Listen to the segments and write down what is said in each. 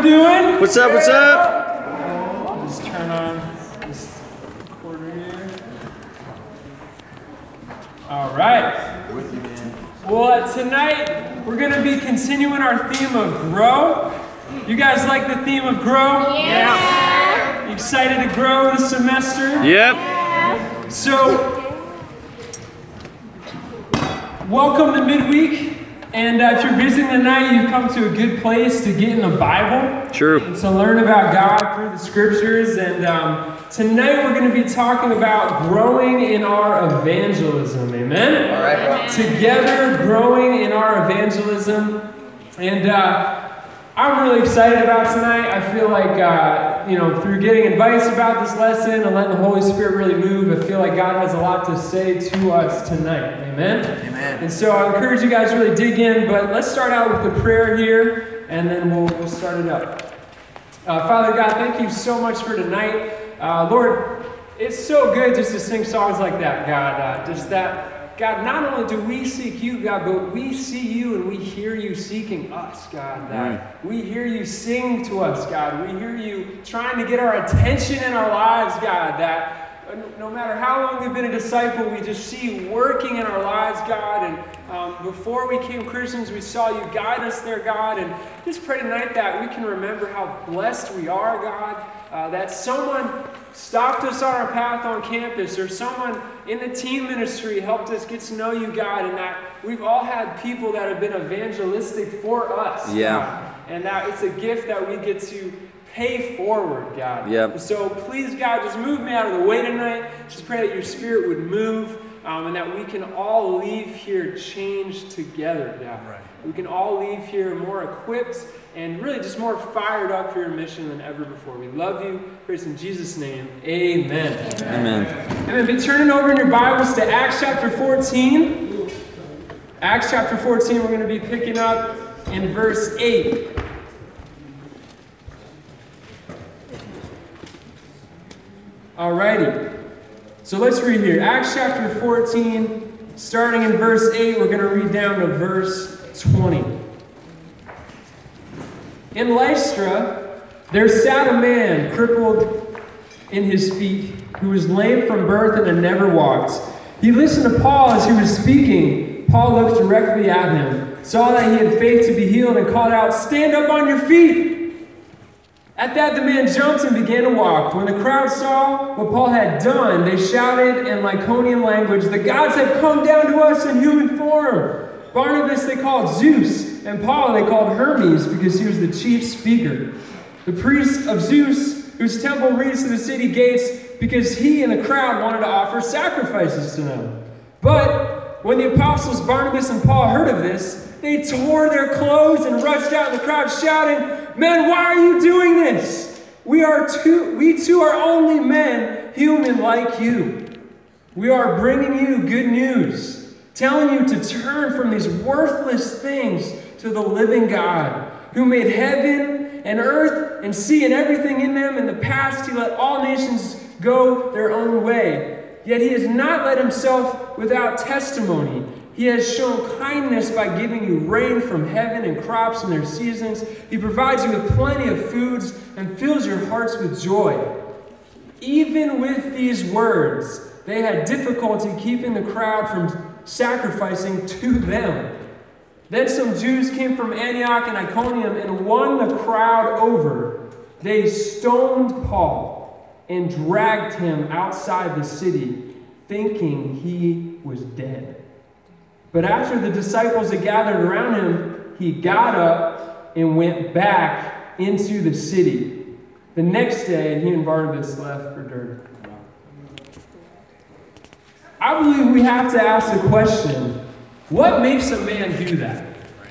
we doing? What's up? What's up? Just turn on this recorder here. All right. Well, tonight we're going to be continuing our theme of grow. You guys like the theme of grow? Yeah. You excited to grow this semester? Yep. So, welcome to midweek. And if you're visiting tonight, you've come to a good place to get in the Bible. True. And to learn about God through the scriptures. And tonight we're going to be talking about growing in our evangelism. Amen? All right. Together, growing in our evangelism. And I'm really excited about tonight. I feel like, through getting advice about this lesson and letting the Holy Spirit really move, I feel like God has a lot to say to us tonight. Amen? Amen. And so I encourage you guys to really dig in, but let's start out with the prayer here, and then we'll start it up. Father God, thank you so much for tonight. Lord, it's so good just to sing songs like that, God. God, not only do we seek you, God, but we see you and we hear you seeking us, God. We hear you sing to us, God. We hear you trying to get our attention in our lives, God. That no matter how long we've been a disciple, we just see you working in our lives, God. And before we became Christians, we saw you guide us there, God. And just pray tonight that we can remember how blessed we are, God. That someone stopped us on our path on campus, or someone in the teen ministry helped us get to know you, God, and that we've all had people that have been evangelistic for us. Yeah. God, and that it's a gift that we get to pay forward, God. Yep. So please, God, just move me out of the way tonight. Just pray that your Spirit would move, and that we can all leave here changed together, God. Right. We can all leave here more equipped and really just more fired up for your mission than ever before. We love you. Praise in Jesus' name. Amen. Amen. And then be turning over in your Bibles to Acts chapter 14. Acts chapter 14, we're going to be picking up in verse 8. Alrighty. So let's read here. Acts chapter 14, starting in verse 8, we're going to read down to verse 20. In Lystra, there sat a man crippled in his feet, who was lame from birth and had never walked. He listened to Paul as he was speaking. Paul looked directly at him, saw that he had faith to be healed, and called out, "Stand up on your feet!" At that, the man jumped and began to walk. When the crowd saw what Paul had done, they shouted in Lycaonian language, "The gods have come down to us in human form." Barnabas they called Zeus, and Paul they called Hermes, because he was the chief speaker. The priest of Zeus, whose temple reached to the city gates, because he and the crowd wanted to offer sacrifices to them. But when the apostles Barnabas and Paul heard of this, they tore their clothes and rushed out in the crowd shouting, "Men, why are you doing this? We too are only men, human like you. We are bringing you good news, telling you to turn from these worthless things to the living God, who made heaven and earth and sea and everything in them. In the past, he let all nations go their own way. Yet he has not let himself without testimony. He has shown kindness by giving you rain from heaven and crops in their seasons. He provides you with plenty of foods and fills your hearts with joy." Even with these words, they had difficulty keeping the crowd from sacrificing to them. Then some Jews came from Antioch and Iconium and won the crowd over. They stoned Paul and dragged him outside the city, thinking he was dead. But after the disciples had gathered around him, he got up and went back into the city. The next day, he and Barnabas left for Derbe. I believe we have to ask the question, what makes a man do that?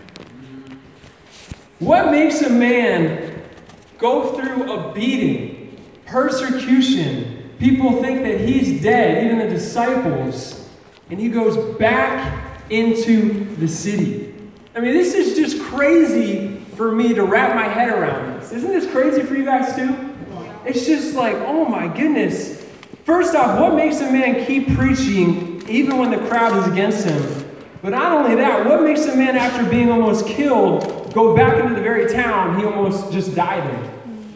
What makes a man go through a beating, persecution? People think that he's dead, even the disciples, and he goes back into the city. I mean, this is just crazy for me to wrap my head around this. Isn't this crazy for you guys too? It's just like, oh my goodness. First off, what makes a man keep preaching even when the crowd is against him? But not only that, what makes a man, after being almost killed, go back into the very town he almost just died in?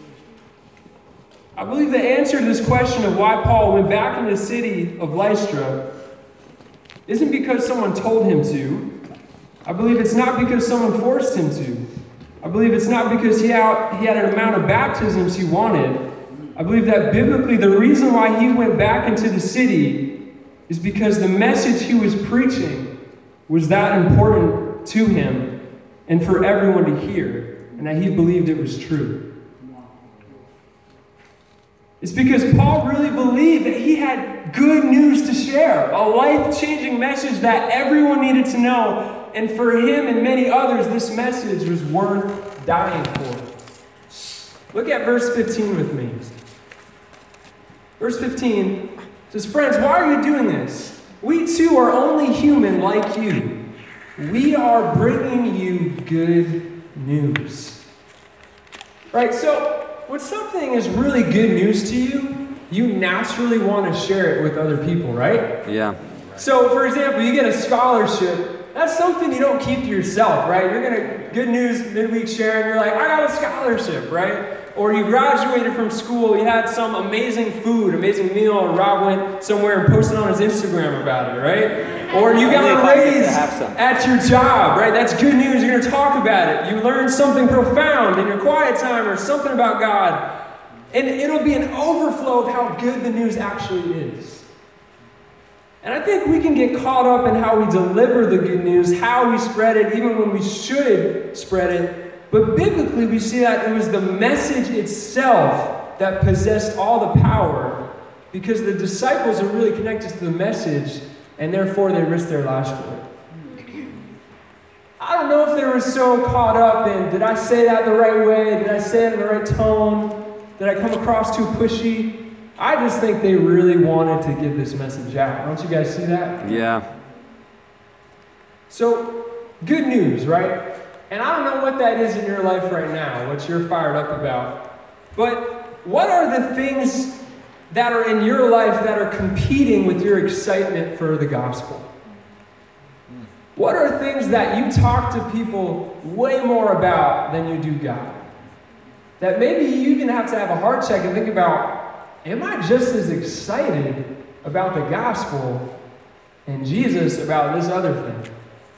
I believe the answer to this question of why Paul went back into the city of Lystra isn't because someone told him to. I believe it's not because someone forced him to. I believe it's not because he had an amount of baptisms he wanted. I believe that biblically the reason why he went back into the city is because the message he was preaching was that important to him and for everyone to hear, and that he believed it was true. It's because Paul really believed that he had good news to share, a life-changing message that everyone needed to know, and for him and many others, this message was worth dying for. Look at verse 15 with me. Verse 15 says, "Friends, why are you doing this? We too are only human like you. We are bringing you good news." Right? So, when something is really good news to you, you naturally want to share it with other people, right? Yeah. So, for example, you get a scholarship. That's something you don't keep to yourself, right? You're going to, good news, midweek sharing, you're like, I got a scholarship, right? Or you graduated from school, you had some amazing food, amazing meal, or Rob went somewhere and posted on his Instagram about it, right? Or you got a raise at your job, right? That's good news, you're going to talk about it. You learned something profound in your quiet time or something about God. And it'll be an overflow of how good the news actually is. And I think we can get caught up in how we deliver the good news, how we spread it, even when we should spread it. But biblically, we see that it was the message itself that possessed all the power, because the disciples are really connected to the message, and therefore they risked their lives for it. I don't know if they were so caught up in, did I say that the right way? Did I say it in the right tone? Did I come across too pushy? I just think they really wanted to get this message out. Don't you guys see that? Yeah. So, good news, right? And I don't know what that is in your life right now, what you're fired up about. But what are the things that are in your life that are competing with your excitement for the gospel? What are things that you talk to people way more about than you do God? That maybe you even have to have a heart check and think about, am I just as excited about the gospel and Jesus about this other thing?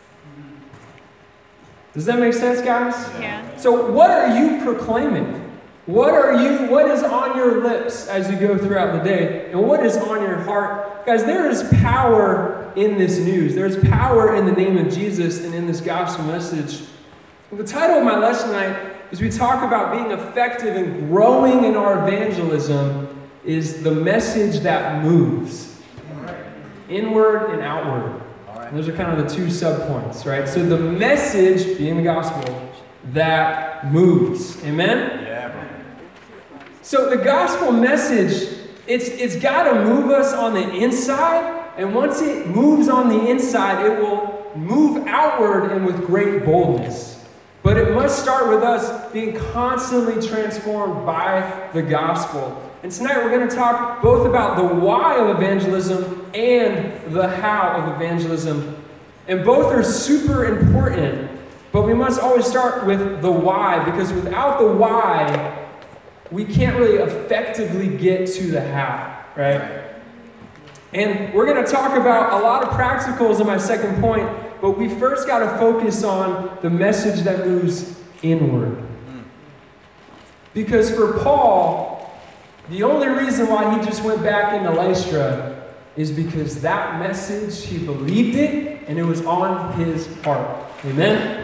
Does that make sense, guys? Yeah. So what are you proclaiming? What is on your lips as you go throughout the day? And what is on your heart? Guys, there is power in this news. There's power in the name of Jesus and in this gospel message. The title of my lesson tonight, as we talk about being effective and growing in our evangelism, is the message that moves. Inward and outward. And those are kind of the two sub-points, right? So the message, being the gospel, that moves. Amen? Yeah, bro. So the gospel message, it's got to move us on the inside, and once it moves on the inside, it will move outward and with great boldness. But it must start with us being constantly transformed by the gospel. And tonight we're going to talk both about the why of evangelism and the how of evangelism. And both are super important, but we must always start with the why, because without the why, we can't really effectively get to the how, right? And we're going to talk about a lot of practicals in my second point, but we first got to focus on the message that moves inward. Because for Paul, the only reason why he just went back into Lystra is because that message, he believed it, and it was on his heart. Amen?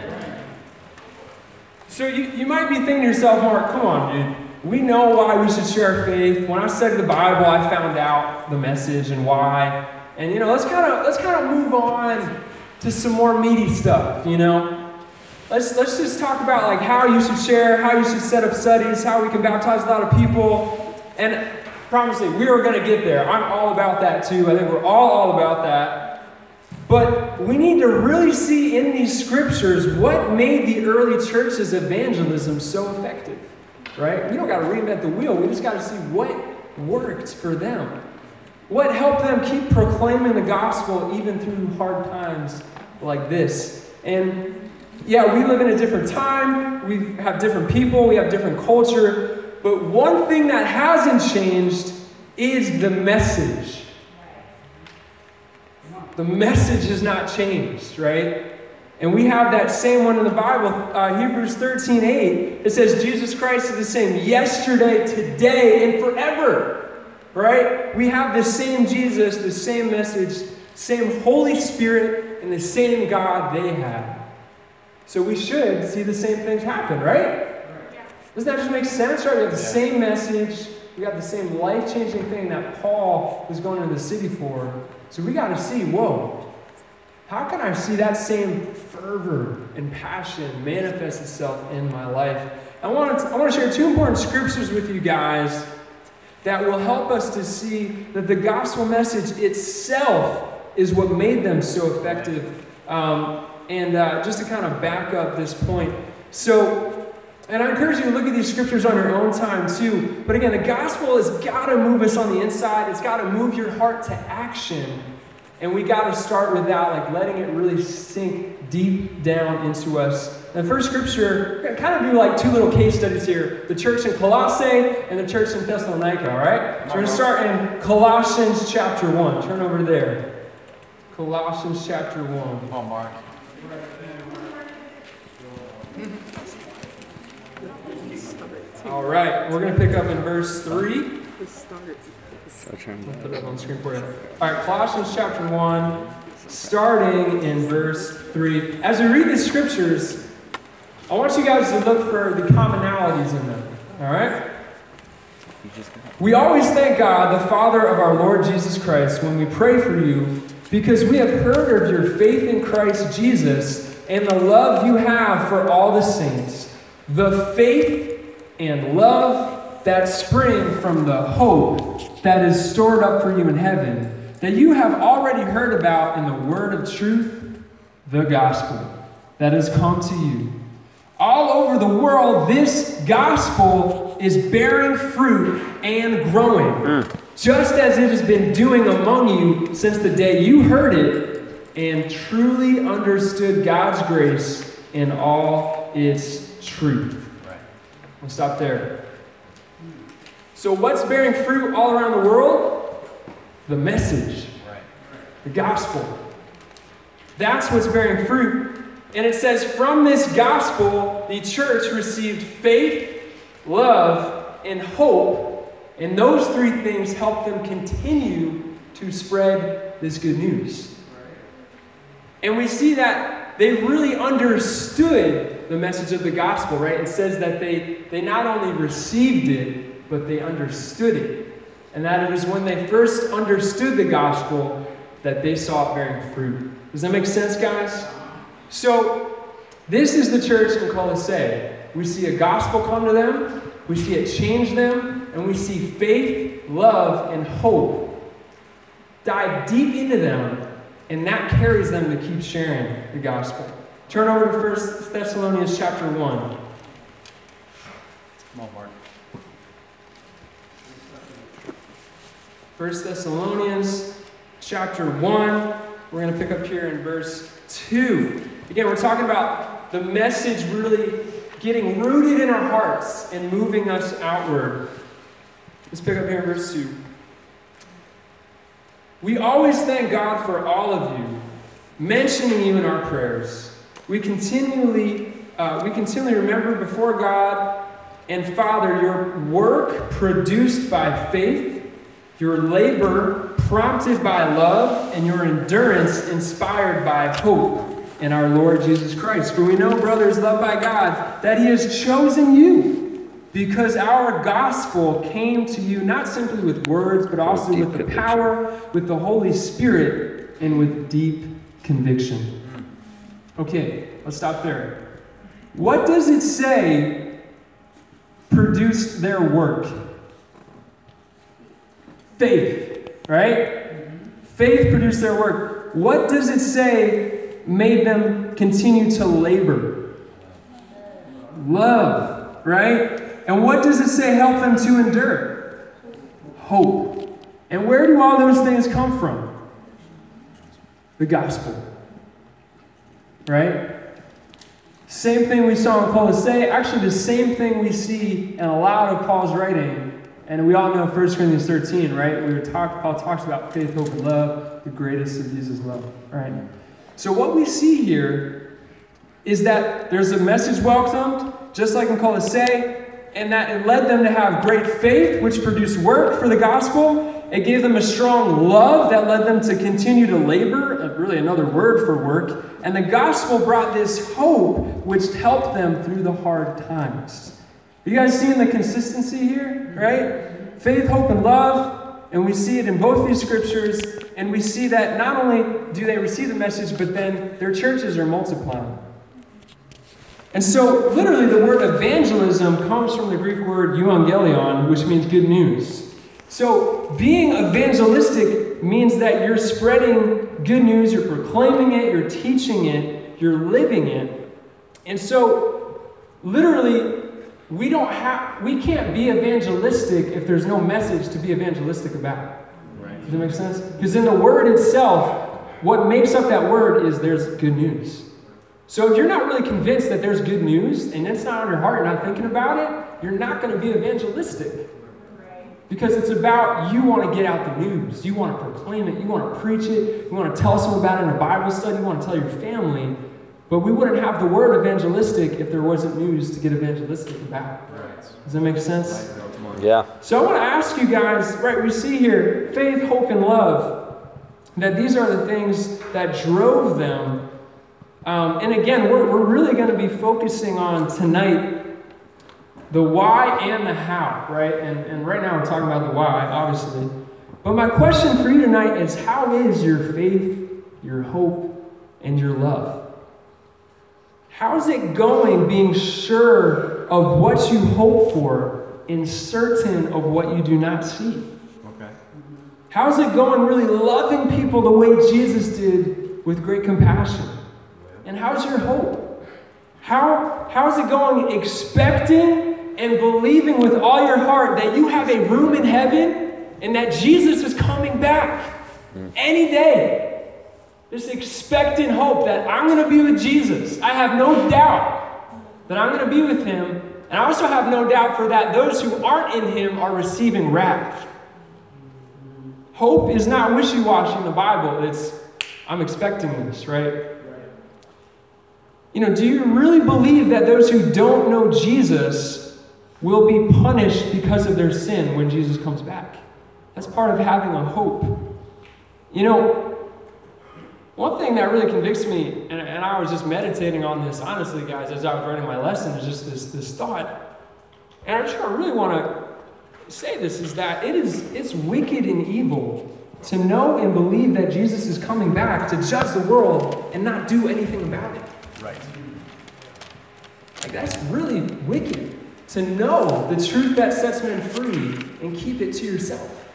So you might be thinking to yourself, Mark, come on, dude. We know why we should share our faith. When I studied the Bible, I found out the message and why. And let's kind of move on to some more meaty stuff, Let's just talk about like how you should share, how you should set up studies, how we can baptize a lot of people. And promise me, we are going to get there. I'm all about that too. I think we're all about that. But we need to really see in these scriptures what made the early church's evangelism so effective, right? We don't got to reinvent the wheel. We just got to see what worked for them. What helped them keep proclaiming the gospel even through hard times like this. And yeah, we live in a different time, we have different people, we have different culture, but one thing that hasn't changed is the message. The message has not changed, right? And we have that same one in the Bible, Hebrews 13:8. It says Jesus Christ is the same yesterday, today, and forever, right? We have the same Jesus, the same message, same Holy Spirit, and the same God they have. So we should see the same things happen, right? Doesn't that just make sense, right? We have the same message. We got the same life-changing thing that Paul was going to the city for. So we got to see, whoa, how can I see that same fervor and passion manifest itself in my life? I want to share two important scriptures with you guys that will help us to see that the gospel message itself is what made them so effective. Just to kind of back up this point. And I encourage you to look at these scriptures on your own time too. But again, the gospel has got to move us on the inside. It's got to move your heart to action. And we got to start with that, like letting it really sink deep down into us. And the first scripture, we're going to kind of do like two little case studies here. The church in Colossae and the church in Thessalonica, all right? So we're going to start in Colossians chapter 1. Turn over there. Colossians chapter 1. Come on, Mark. All right, we're going to pick up in verse 3. I'll put it up on the screen for you. All right, Colossians chapter 1, starting in verse 3. As we read these scriptures, I want you guys to look for the commonalities in them. All right? We always thank God, the Father of our Lord Jesus Christ, when we pray for you, because we have heard of your faith in Christ Jesus and the love you have for all the saints, the faith and love that spring from the hope that is stored up for you in heaven, that you have already heard about in the word of truth, the gospel that has come to you. All over the world, this gospel is bearing fruit and growing, just as it has been doing among you since the day you heard it and truly understood God's grace in all its truth. We'll stop there. So what's bearing fruit all around the world? The message. The gospel. That's what's bearing fruit. And it says, from this gospel, the church received faith, love, and hope. And those three things help them continue to spread this good news. And we see that they really understood the message of the gospel, right? It says that they not only received it, but they understood it. And that it was when they first understood the gospel that they saw it bearing fruit. Does that make sense, guys? So, this is the church in Colossae. We see a gospel come to them, we see it change them, and we see faith, love, and hope dive deep into them, and that carries them to keep sharing the gospel. Turn over to 1 Thessalonians chapter 1. Come on, Mark. 1 Thessalonians chapter 1. We're going to pick up here in verse 2. Again, we're talking about the message really getting rooted in our hearts and moving us outward. Let's pick up here in verse 2. We always thank God for all of you, mentioning you in our prayers. We continually remember before God and Father your work produced by faith, your labor prompted by love, and your endurance inspired by hope in our Lord Jesus Christ. For we know, brothers loved by God, that He has chosen you, because our gospel came to you not simply with words, but also with the power, with the Holy Spirit, and with deep conviction. Okay, let's stop there. What does it say produced their work? Faith, right? Faith produced their work. What does it say made them continue to labor? Love, right? And what does it say helped them to endure? Hope. And where do all those things come from? The gospel. right? Same thing we saw in Colossae, actually the same thing we see in a lot of Paul's writing. And we all know 1 Corinthians 13, right? Paul talks about faith, hope, and love. The greatest of these is love, right? So what we see here is that there's a message welcomed, just like in Colossae, and that it led them to have great faith, which produced work for the gospel. It gave them a strong love that led them to continue to labor, really another word for work. And the gospel brought this hope, which helped them through the hard times. You guys seeing the consistency here, right? Faith, hope, and love. And we see it in both these scriptures. And we see that not only do they receive the message, but then their churches are multiplying. And so, literally, the word evangelism comes from the Greek word euangelion, which means good news. So, being evangelistic means that you're spreading good news, you're proclaiming it, you're teaching it, you're living it. And so, literally, we can't be evangelistic if there's no message to be evangelistic about. Right. Does that make sense? Because in the word itself, what makes up that word is there's good news. So if you're not really convinced that there's good news, and it's not on your heart, you're not thinking about it, you're not going to be evangelistic. Because it's about you want to get out the news. You want to proclaim it. You want to preach it. You want to tell someone about it in a Bible study. You want to tell your family. But we wouldn't have the word evangelistic if there wasn't news to get evangelistic about. Does that make sense? Yeah. So I want to ask you guys, right, we see here faith, hope, and love, that these are the things that drove them. And again, we're really going to be focusing on tonight the why and the how, right? And right now we're talking about the why, obviously. But my question for you tonight is, how is your faith, your hope, and your love? How's it going being sure of what you hope for and certain of what you do not see? Okay. How's it going really loving people the way Jesus did with great compassion? And how's your hope? How's it going expecting and believing with all your heart that you have a room in heaven and that Jesus is coming back any day? This expectant hope that I'm going to be with Jesus. I have no doubt that I'm going to be with him. And I also have no doubt for that those who aren't in him are receiving wrath. Hope is not wishy-washy in the Bible. It's, I'm expecting this, right? Do you really believe that those who don't know Jesus will be punished because of their sin when Jesus comes back? That's part of having a hope. One thing that really convicts me, and I was just meditating on this, honestly, guys, as I was writing my lesson, is just this thought. And I really want to say this, is that it's wicked and evil to know and believe that Jesus is coming back to judge the world and not do anything about it. Right. That's really wicked, to know the truth that sets men free and keep it to yourself.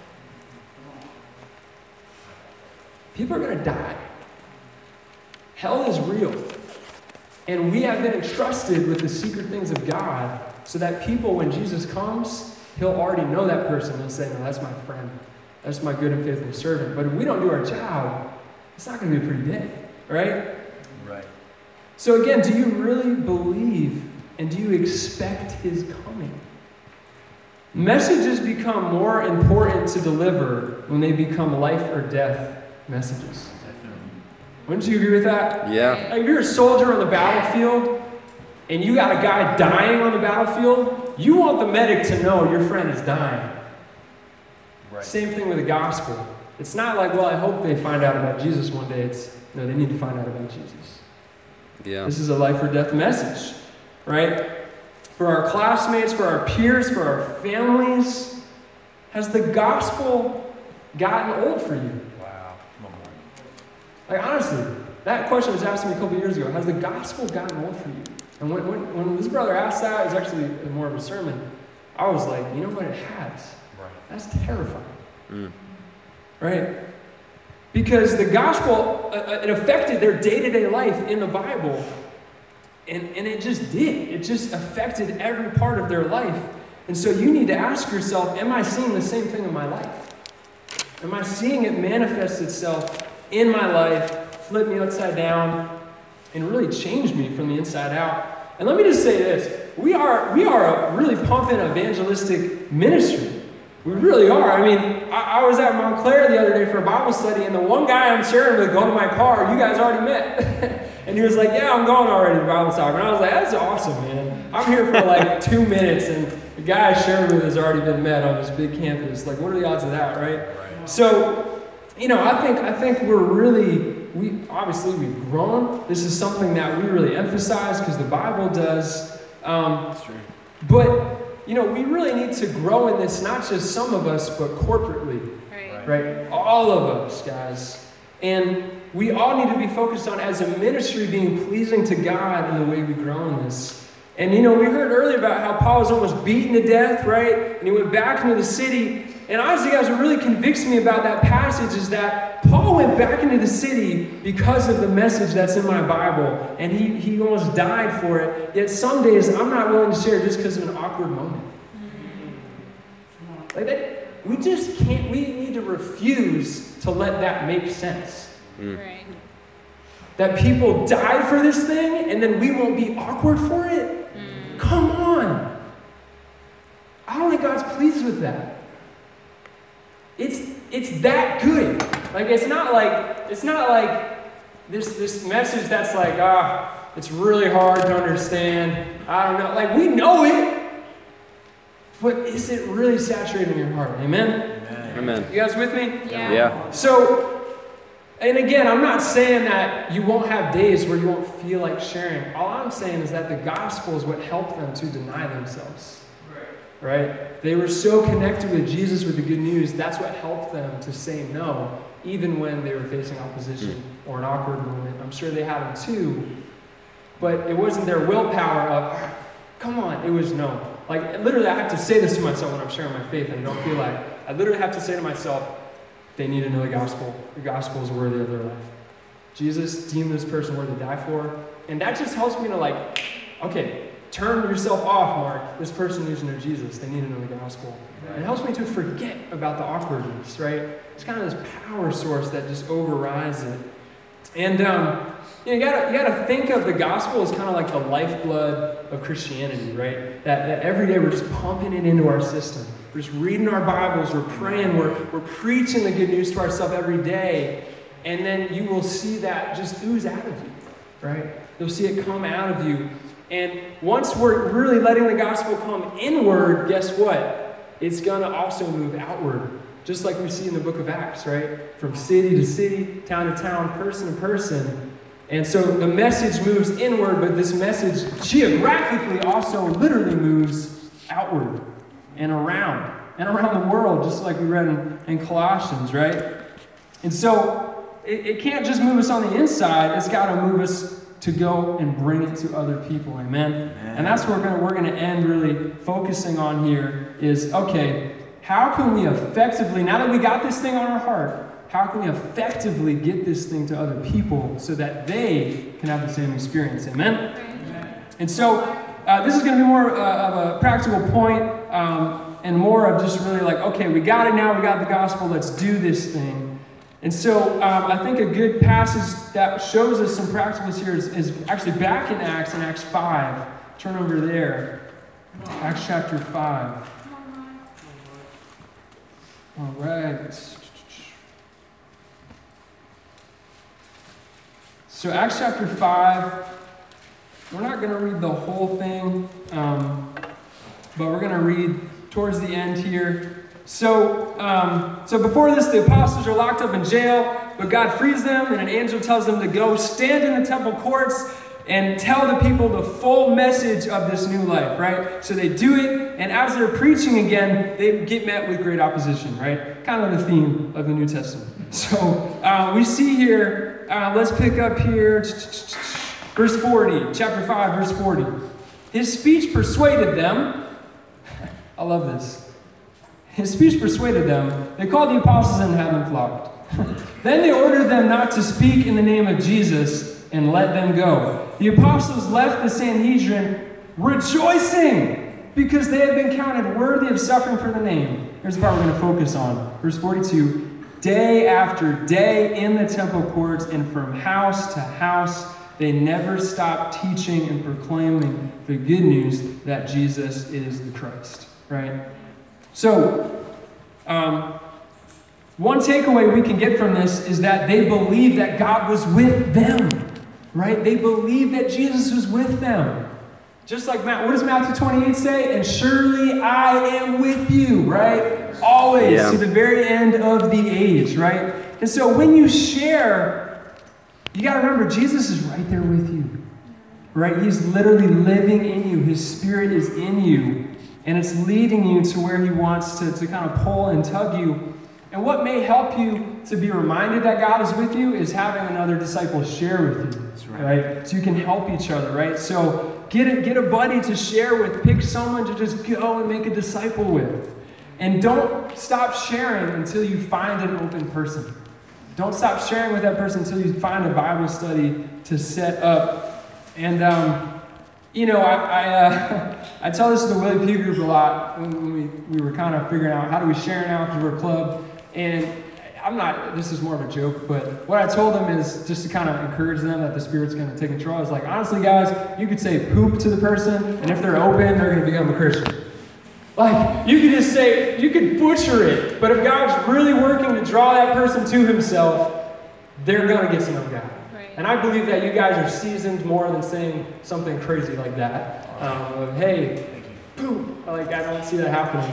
People are going to die. Hell is real. And we have been entrusted with the secret things of God so that people, when Jesus comes, he'll already know that person. He'll say, no, that's my friend. That's my good and faithful servant. But if we don't do our job, it's not going to be a pretty day, right? Right. So again, do you really believe and do you expect his coming? Messages become more important to deliver when they become life or death messages. Wouldn't you agree with that? Yeah. Like if you're a soldier on the battlefield and you got a guy dying on the battlefield, you want the medic to know your friend is dying. Right. Same thing with the gospel. It's not like, well, I hope they find out about Jesus one day. No, they need to find out about Jesus. Yeah. This is a life or death message, right? For our classmates, for our peers, for our families. Has the gospel gotten old for you? Wow. Like honestly, that question was asked me a couple years ago. Has the gospel gotten old for you? And when this brother asked that, it was actually more of a sermon. I was like, you know what, it has. Right. That's terrifying. Right? Because the gospel, it affected their day-to-day life in the Bible. And it just did. It just affected every part of their life. And so you need to ask yourself, am I seeing the same thing in my life? Am I seeing it manifest itself in my life, flip me upside down? and really changed me from the inside out. And let me just say this, we are a really pumping evangelistic ministry. We really are. I mean, I was at Montclair the other day for a Bible study, and the one guy I'm sharing with going to my car, you guys already met. And he was like, yeah, I'm going already to Bible talk. And I was like, that's awesome, man. I'm here for like 2 minutes, and the guy I shared with has already been met on this big campus. Like, what are the odds of that, right? So, I think we've grown. This is something that we really emphasize because the Bible does. That's true. But, we really need to grow in this, not just some of us, but corporately. Right? All of us, guys. And we all need to be focused on, as a ministry, being pleasing to God in the way we grow in this. And, we heard earlier about how Paul was almost beaten to death, right? And he went back into the city. And honestly, guys, what really convicts me about that passage is that Paul went back into the city because of the message that's in my Bible. And he almost died for it. Yet some days, I'm not willing to share just because of an awkward moment. Like that, we just can't, we need to refuse to let that make sense. Right. That people died for this thing and then we won't be awkward for it? Come on. I don't think God's pleased with that. It's that good. Like it's not like this message that's like, it's really hard to understand. I don't know. Like we know it. But is it really saturating your heart? Amen? Amen. You guys with me? Yeah. So, and again, I'm not saying that you won't have days where you won't feel like sharing. All I'm saying is that the gospel is what helped them to deny themselves. Right? They were so connected with Jesus, with the good news, that's what helped them to say no, even when they were facing opposition or an awkward moment. I'm sure they had them too, but it wasn't their willpower of, come on, it was no. Like, literally, I have to say this to myself when I'm sharing my faith, and I don't feel like, I literally have to say to myself, they need to know the gospel. The gospel is worthy of their life. Jesus deemed this person worthy to die for, and that just helps me to like, okay, turn yourself off, Mark. This person needs to know Jesus. They need to know the gospel. Right. It helps me to forget about the awkwardness, right? It's kind of this power source that just overrides it. And you gotta think of the gospel as kind of like the lifeblood of Christianity, right? That every day we're just pumping it into our system. We're just reading our Bibles, we're praying, we're preaching the good news to ourselves every day, and then you will see that just ooze out of you, right? You'll see it come out of you. And once we're really letting the gospel come inward, guess what? It's gonna also move outward. Just like we see in the book of Acts, right? From city to city, town to town, person to person. And so the message moves inward, but this message geographically also literally moves outward and around the world, just like we read in Colossians, right? And so it can't just move us on the inside, it's got to move us to go and bring it to other people, amen? And that's what we're gonna end really focusing on here is, okay, how can we effectively, now that we got this thing on our heart, how can we effectively get this thing to other people so that they can have the same experience? Amen? And so this is going to be more of a practical point and more of just really like, okay, we got it now, we got the gospel, let's do this thing. And so I think a good passage that shows us some practicals here is actually back in Acts 5. Turn over there. Acts chapter 5. All right. So Acts chapter 5, we're not going to read the whole thing, but we're going to read towards the end here. So before this, the apostles are locked up in jail, but God frees them, and an angel tells them to go stand in the temple courts and tell the people the full message of this new life, right? So they do it, and as they're preaching again, they get met with great opposition, right? Kind of the theme of the New Testament. So we see here, let's pick up here, verse 40, chapter 5, verse 40. His speech persuaded them. I love this. His speech persuaded them. They called the apostles and had them flogged. Then they ordered them not to speak in the name of Jesus and let them go. The apostles left the Sanhedrin rejoicing because they had been counted worthy of suffering for the name. Here's the part we're going to focus on. Verse 42. Day after day in the temple courts and from house to house, they never stop teaching and proclaiming the good news that Jesus is the Christ, right? So, one takeaway we can get from this is that they believe that God was with them, right? They believe that Jesus was with them. Just like what does Matthew 28 say? And surely I am with you, right? Always, to the very end of the age, right? And so when you share, you got to remember, Jesus is right there with you, right? He's literally living in you. His Spirit is in you, and it's leading you to where he wants to kind of pull and tug you. And what may help you to be reminded that God is with you is having another disciple share with you, right? So you can help each other, right? So get a buddy to share with. Pick someone to just go and make a disciple with. And don't stop sharing until you find an open person. Don't stop sharing with that person until you find a Bible study to set up. And, I tell this to the Willie P group a lot when we were kind of figuring out how do we share now because we're a club. And this is more of a joke, but what I told them is just to kind of encourage them that the Spirit's going to take control. I was like, honestly, guys, you could say poop to the person, and if they're open, they're going to become a Christian. Like, you could just say, you could butcher it, but if God's really working to draw that person to himself, they're going to get to know God. Right. And I believe that you guys are seasoned more than saying something crazy like that. Hey, poop. I don't see that happening.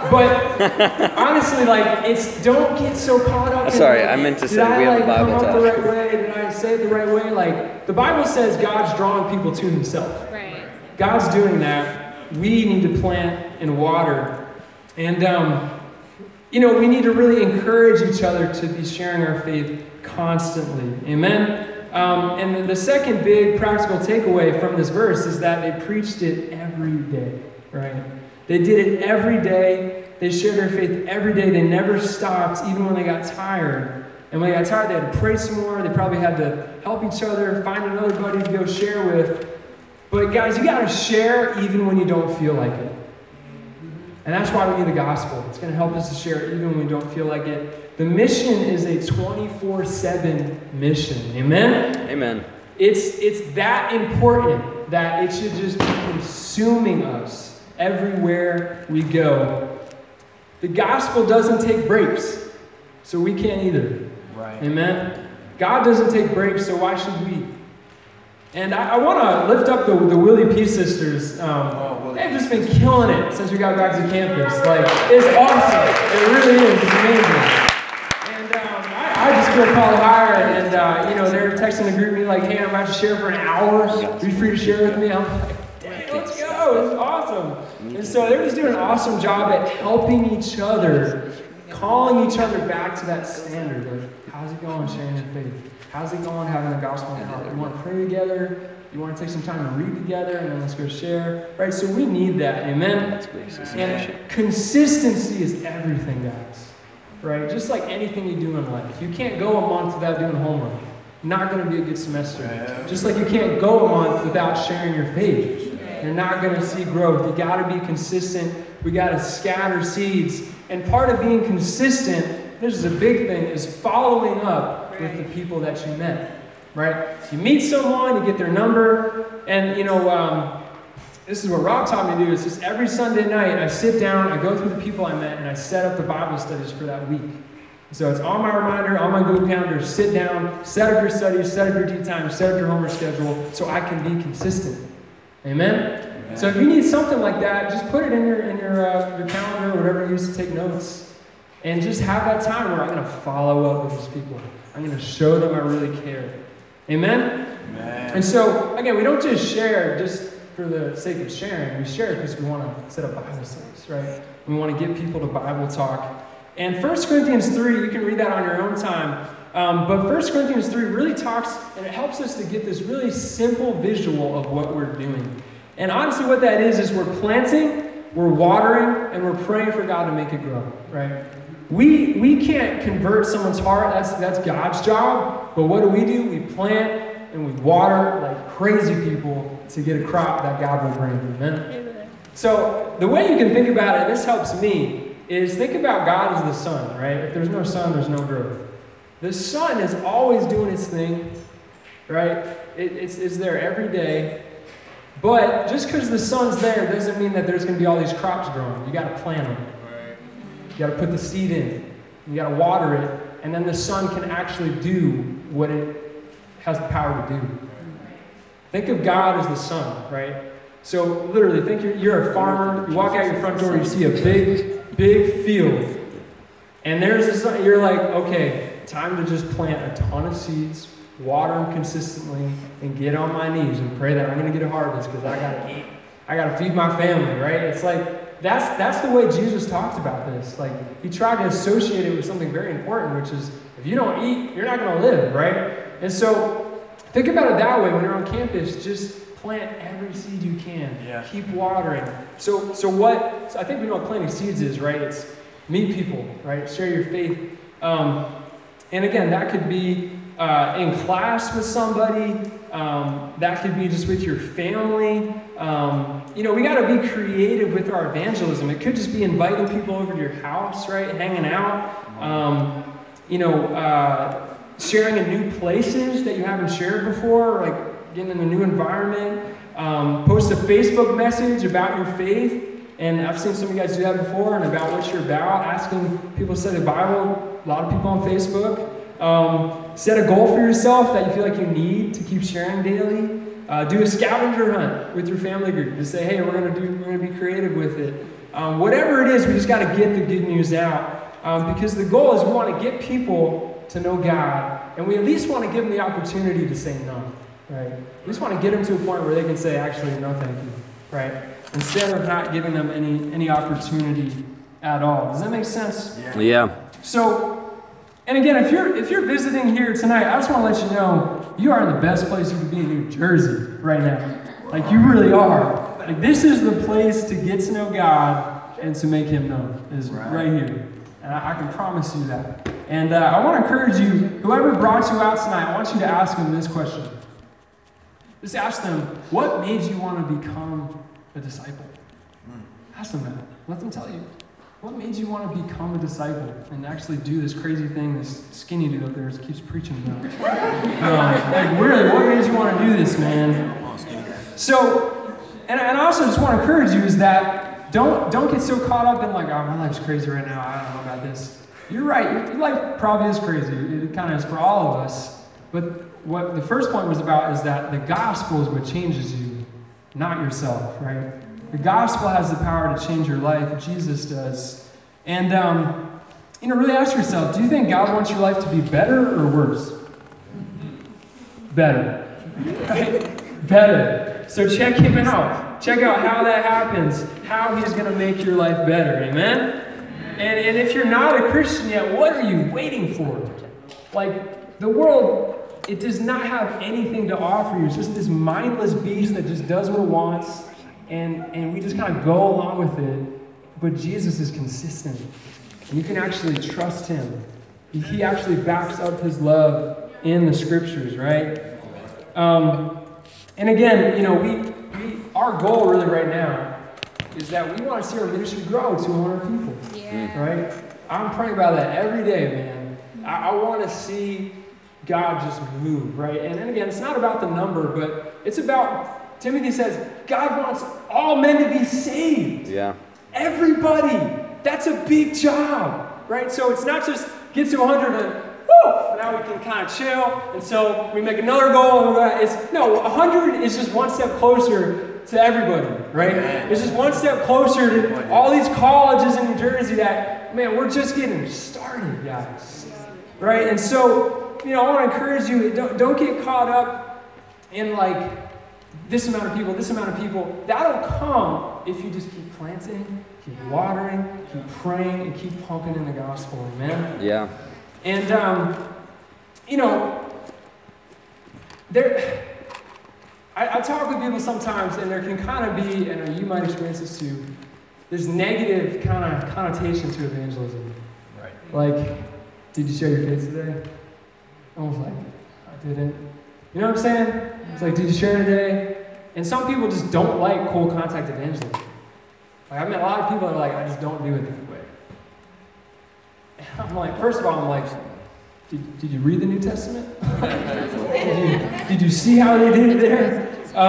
But honestly, don't get so caught up. Sorry, I meant to say we have a Bible talk talk. the right way? Did I say it the right way? Like, the Bible says God's drawing people to himself. Right. God's doing that. We need to plant and water. And, we need to really encourage each other to be sharing our faith constantly. Amen? And the second big practical takeaway from this verse is that they preached it every day, right? They did it every day. They shared their faith every day. They never stopped, even when they got tired. And when they got tired, they had to pray some more. They probably had to help each other, find another buddy to go share with. But guys, you got to share even when you don't feel like it. And that's why we need the gospel. It's going to help us to share even when we don't feel like it. The mission is a 24/7 mission. Amen? Amen. It's that important that it should just be consuming us everywhere we go. The gospel doesn't take breaks, so we can't either. Right. Amen? God doesn't take breaks, so why should we? And I want to lift up the Willie P sisters. They've just been killing it since we got back to campus. It's awesome. It really is. It's amazing. And I just feel called higher. And, they're texting the group me like, hey, I'm about to share for an hour. Are you free to share with me? I'm like, dang, let's go. It's awesome. And so they're just doing an awesome job at helping each other, calling each other back to that standard of how's it going sharing your faith? How's it going having the gospel in your heart? You want to pray together? You want to take some time to read together and then let's go share? Right? So we need that. Amen? And consistency is everything, guys. Right? Just like anything you do in life. You can't go a month without doing homework. Not going to be a good semester. Just like you can't go a month without sharing your faith. You're not going to see growth. You got to be consistent. We got to scatter seeds. And part of being consistent, this is a big thing, is following up with the people that you met, right? You meet someone, you get their number, and this is what Rob taught me to do. It's just every Sunday night, I sit down, I go through the people I met, and I set up the Bible studies for that week. So it's on my reminder, on my Google Calendar, sit down, set up your studies, set up your tea time, set up your homework schedule, so I can be consistent. Amen? So if you need something like that, just put it in your calendar, or whatever you use to take notes, and just have that time where I'm going to follow up with these people. I'm going to show them I really care. Amen? Amen. And so, again, we don't just share just for the sake of sharing. We share because we want to set up Bible studies, right? We want to get people to Bible talk. And 1 Corinthians 3, you can read that on your own time. But 1 Corinthians 3 really talks, and it helps us to get this really simple visual of what we're doing. And honestly, what that is we're planting, we're watering, and we're praying for God to make it grow, right? We can't convert someone's heart. That's God's job. But what do? We plant and we water like crazy people to get a crop that God will bring. Amen? So the way you can think about it, and this helps me, is think about God as the sun, right? If there's no sun, there's no growth. The sun is always doing its thing, right? It's there every day. But just because the sun's there doesn't mean that there's going to be all these crops growing. You got to plant them. You got to put the seed in. You got to water it, and then the sun can actually do what it has the power to do. Think of God as the sun, right? So literally, think you're a farmer. You walk out your front door, you see a big field, and there's the sun. You're like, okay, time to just plant a ton of seeds, water them consistently, and get on my knees and pray that I'm going to get a harvest because I got to eat. I got to feed my family, right? It's like, that's the way Jesus talks about this. Like, he tried to associate it with something very important, which is, if you don't eat, you're not going to live, right? And so, think about it that way. When you're on campus, just plant every seed you can. Yeah. Keep watering. So I think we know what planting seeds is, right? It's meet people, right? Share your faith. And again, that could be in class with somebody. That could be just with your family. We got to be creative with our evangelism. It could just be inviting people over to your house, right? Hanging out. Sharing in new places that you haven't shared before, like getting in a new environment. Post a Facebook message about your faith. And I've seen some of you guys do that before, and about what you're about, asking people to study the Bible. A lot of people on Facebook. Set a goal for yourself that you feel like you need to keep sharing daily. Do a scavenger hunt with your family group. Just say, hey, we're gonna be creative with it. Whatever it is, we just got to get the good news out. Because the goal is we want to get people to know God, and we at least want to give them the opportunity to say no, right? We just want to get them to a point where they can say, actually, no, thank you, right? Instead of not giving them any opportunity at all. Does that make sense? Yeah. So, and again, if you're visiting here tonight, I just want to let you know you are in the best place you could be in New Jersey right now. Like, you really are. Like, this is the place to get to know God and to make Him known. Is right here. And I can promise you that. And I want to encourage you, whoever brought you out tonight, I want you to ask them this question. Just ask them, what made you want to become a disciple? Ask them that. Let them tell you. What made you want to become a disciple and actually do this crazy thing this skinny dude up there keeps preaching about? Like, really, what made you want to do this, man? So, and I also just want to encourage you is that don't get so caught up in like, oh, my life's crazy right now, I don't know about this. You're right, your life probably is crazy. It kind of is for all of us. But what the first point was about is that the gospel is what changes you, not yourself, right? The gospel has the power to change your life. Jesus does. And, really ask yourself, do you think God wants your life to be better or worse? Better. Right? Better. So check Him out. Check out how that happens, how He's going to make your life better. Amen? And if you're not a Christian yet, what are you waiting for? Like, the world, it does not have anything to offer you. It's just this mindless beast that just does what it wants. And we just kind of go along with it, but Jesus is consistent. And you can actually trust Him. He actually backs up His love in the Scriptures, right? And again, our goal really right now is that we want to see our ministry grow to 100 people, right? I'm praying about that every day, man. I want to see God just move, right? And then again, it's not about the number, but it's about, Timothy says, God wants all men to be saved. Yeah. Everybody. That's a big job, right? So it's not just get to 100 and, woo, now we can kind of chill. And so we make another goal. 100 is just one step closer to everybody, right? It's just one step closer to all these colleges in New Jersey that, man, we're just getting started, guys. Right? And so, I want to encourage you, don't get caught up in like, this amount of people. That'll come if you just keep planting, keep watering, keep praying, and keep pumping in the gospel. Amen? Yeah. And, I talk with people sometimes, and there can kind of be, and you might experience this too, there's negative kind of connotation to evangelism. Right. Like, did you share your faith today? Almost like, I didn't. You know what I'm saying? It's like, did you share today? And some people just don't like cold contact evangelism. Like, I've met a lot of people that are like, I just don't do it that way. And I'm like, first of all, I'm like, Did you read the New Testament? did you see how they did it there?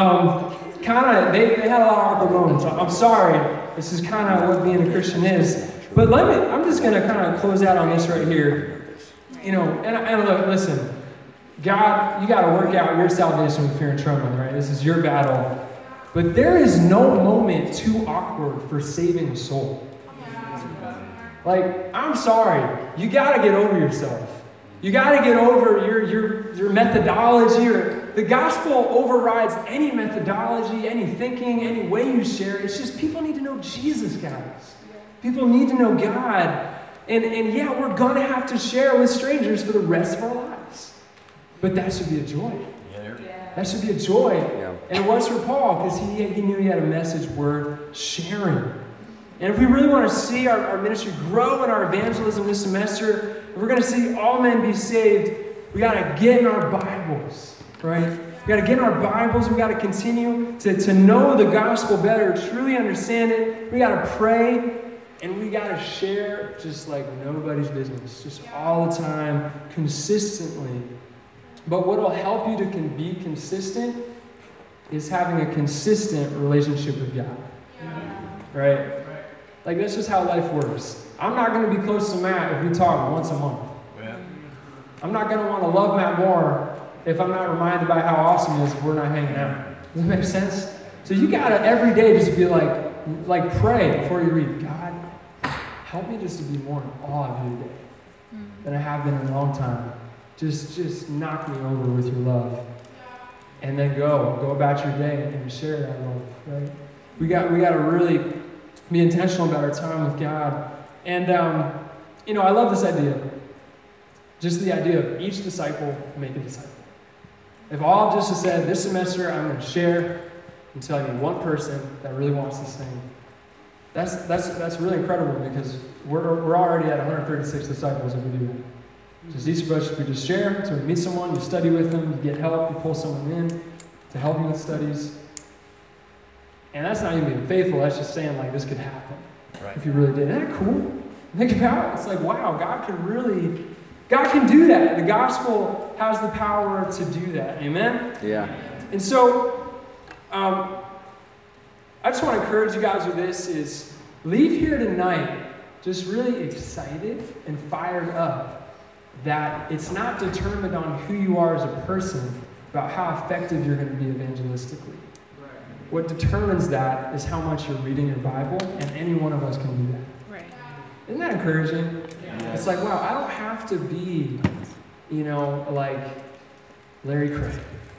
They had a lot of awkward moments. I'm sorry. This is kind of what being a Christian is. But I'm just going to kind of close out on this right here. You know, and look, listen. God, you got to work out your salvation with fear and trembling, right? This is your battle. But there is no moment too awkward for saving a soul. Like, I'm sorry. You got to get over yourself. You got to get over your methodology. Or the gospel overrides any methodology, any thinking, any way you share. It's just people need to know Jesus, guys. People need to know God. And yeah, we're going to have to share with strangers for the rest of our lives. But that should be a joy. That should be a joy. Yeah. And it was for Paul, because he knew he had a message worth sharing. And if we really want to see our ministry grow in our evangelism this semester, if we're going to see all men be saved, we got to get in our Bibles, right? We got to get in our Bibles. We got to continue to know the gospel better, truly understand it. We got to pray, and we got to share just like nobody's business, just all the time, consistently. But what will help you to be consistent is having a consistent relationship with God, right? Like, that's just how life works. I'm not going to be close to Matt if we talk once a month. Yeah. I'm not going to want to love Matt more if I'm not reminded by how awesome he is if we're not hanging out. Does that make sense? So you got to every day just be like pray before you read. God, help me just to be more in awe of you today than I have been in a long time. Just knock me over with your love. And then go about your day and share that love, right? We got to really be intentional about our time with God. And, I love this idea. Just the idea of each disciple make a disciple. If all just said, this semester I'm going to share until I meet one person that really wants this thing, that's really incredible, because we're already at 136 disciples if we do that. Just each of us, we just share. So we meet someone, you study with them, you get help, you pull someone in to help you with studies. And that's not even being faithful, that's just saying, like, this could happen. Right. If you really did. Isn't that cool? Think about it. It's like, wow, God can do that. The gospel has the power to do that. Amen? Yeah. And so, I just want to encourage you guys with this is, leave here tonight just really excited and fired up that it's not determined on who you are as a person about how effective you're going to be evangelistically. What determines that is how much you're reading your Bible, and any one of us can do that. Right. Isn't that encouraging? Yeah. It's like, wow, I don't have to be, like Larry Craig.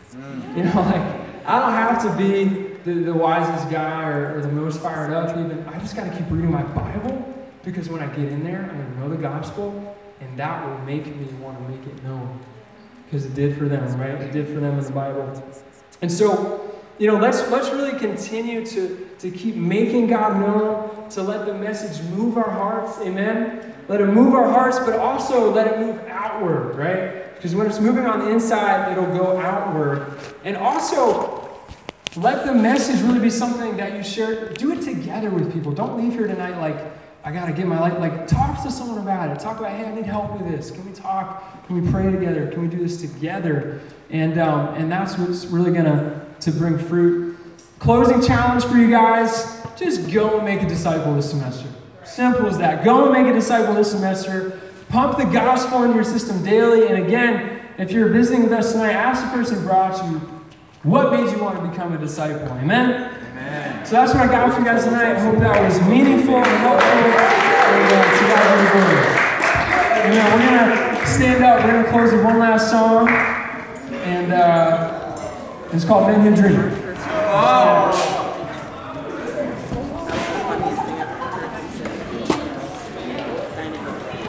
I don't have to be the wisest guy or the most fired up even. I just got to keep reading my Bible, because when I get in there, I'm going to know the gospel, and that will make me want to make it known. Because it did for them, right? It did for them in the Bible. And so, let's really continue to keep making God known, to let the message move our hearts, amen? Let it move our hearts, but also let it move outward, right? Because when it's moving on the inside, it'll go outward. And also, let the message really be something that you share. Do it together with people. Don't leave here tonight like, I got to get my life. Like, talk to someone about it. Talk about, hey, I need help with this. Can we talk? Can we pray together? Can we do this together? And that's what's really going to bring fruit. Closing challenge for you guys, just go and make a disciple this semester. Simple as that. Go and make a disciple this semester. Pump the gospel into your system daily. And again, if you're visiting with us tonight, ask the person who brought you, what made you want to become a disciple? Amen? Amen. So that's what I got for you guys tonight. I hope that was meaningful and helpful. And to God be the glory. We're going to stand up. We're going to close with one last song. And it's called Men Who Dream.